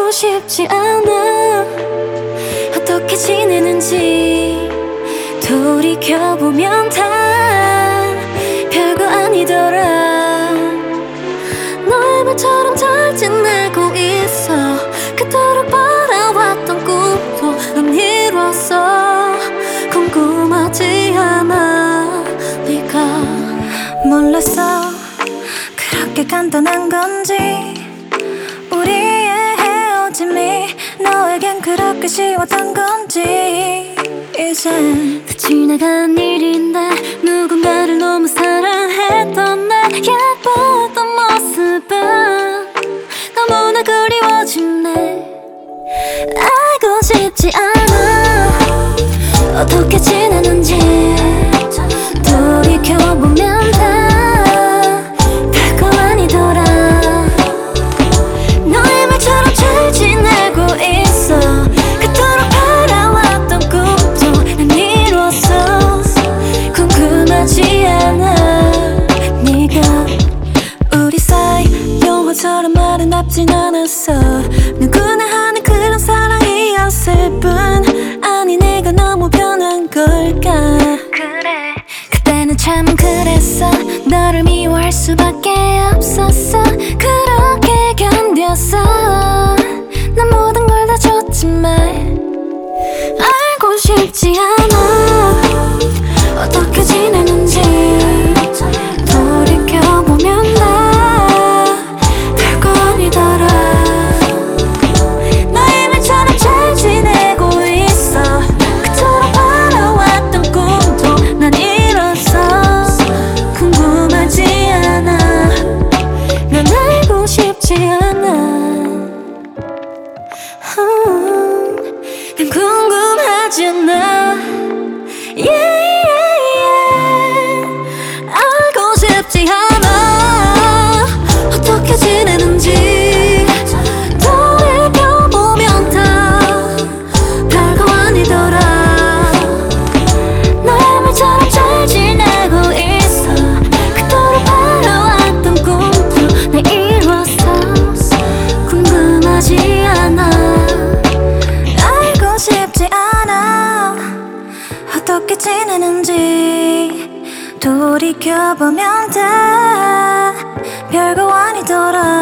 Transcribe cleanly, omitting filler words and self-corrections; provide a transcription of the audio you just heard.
알고 싶지 않아. 어떻게 지내는지 돌이켜보면 다 별거 아니더라. 너의 말처럼 잘 지내고 있어. 그토록 바라왔던 꿈도 넌 이뤘어. 궁금하지 않아. 네가 몰랐어 그렇게 간단한 건지. 우리의 헤어짐이 너에겐 그렇게 쉬웠던 건지. 이젠 다 지나간 일인데 누군가를 너무 사랑했던 내 예뻤던 모습은 너무나 그리워지네. 알고 싶지 않아. 어떻게 지내는지 돌이켜보면 다 별거 아니더라. 너의 말처럼 잘 지내고 있어. 그토록 바라왔던 꿈도 난 이뤘어. 궁금하지 않아. 네가 우리 사이 영화처럼 아름답진 않았어. 누구나 하는 그런 사랑이었을 뿐. 아니 내가 너무 변한 걸까. 그래 그때는 참 그랬어. 너를 미워할 수밖에 없었어. 그렇게 견뎠어. 난 모든 걸 다 줬지만 알고 싶지 않아. 어떻게 지내는지 돌이켜보면 나 별거 아니더라. 너의 말처럼 잘 지내고 있어. 그토록 바라왔던 꿈도 난 이뤘어. 궁금하지 않아. 난 알고 싶지 않아. 난 궁금하지 않아. Yeah, yeah, yeah. 알고 싶지 않아. 어떻게 지내는지 돌이켜보면 다 별거 아니더라. 너의 말처럼 잘 지내고 있어. 그토록 바라왔던 꿈도 난 이뤘어. 궁금하지 않아. 알고 싶지 않아. 어떻게 지내는지 돌이켜보면 다 별거 아니더라.